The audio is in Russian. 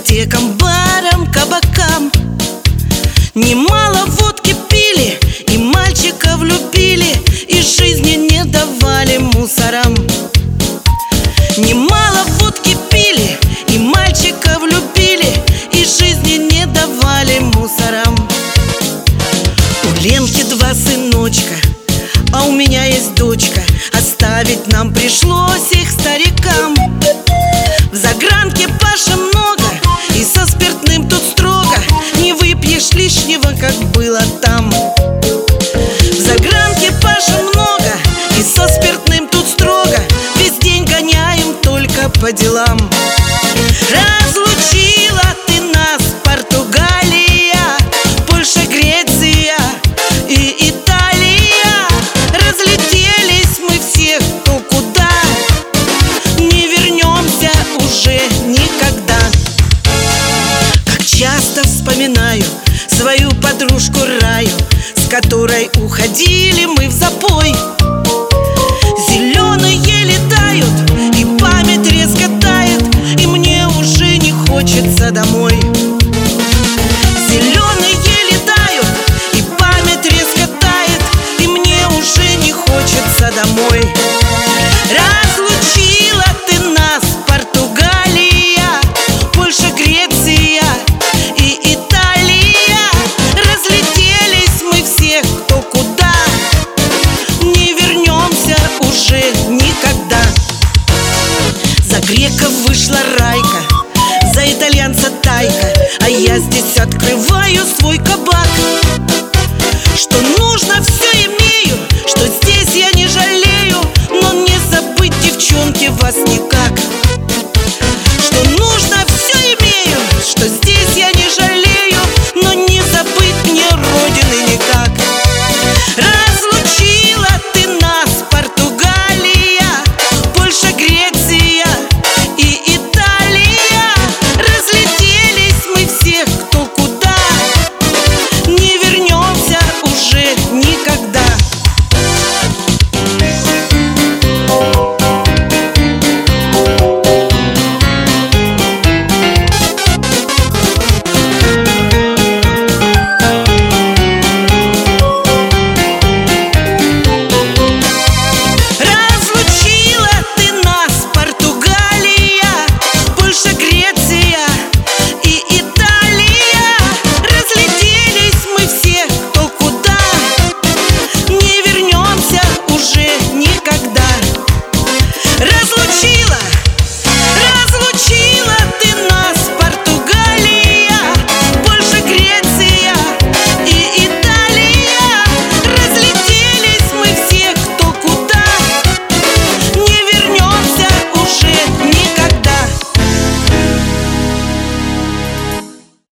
дискотекам, барам, кабакам. Немало водки пили, и мальчиков любили, и жизни не давали мусорам. Немало водки пили, и мальчиков любили, и жизни не давали мусорам. У Ленки 2 сыночка, а у меня есть дочка. Оставить нам пришлось их старикам. В загранке Паша много, и со спиртным тут строго. Не выпьешь лишнего, как было там. В загранке Паша много, и со спиртным тут строго. Весь день гоняем только по делам. Разлучила ты нас, Португалия, Польша, Греция и Италия. Разлетелись мы все кто куда, не вернемся уже никогда. Как часто вспоминаю свою подружку Раю, с которой уходили мы в запой. Зеленые летают, и память резко тает, и мне уже не хочется домой. Зеленые летают, и память резко тает, и мне уже не хочется домой. Разлучила ты нас, Португалия, Польша, Греция и Италия. Разлетелись мы все кто куда, не вернемся уже никогда. За греков вышла Райка, за итальянца Тайка, а я здесь открываю свой кабак.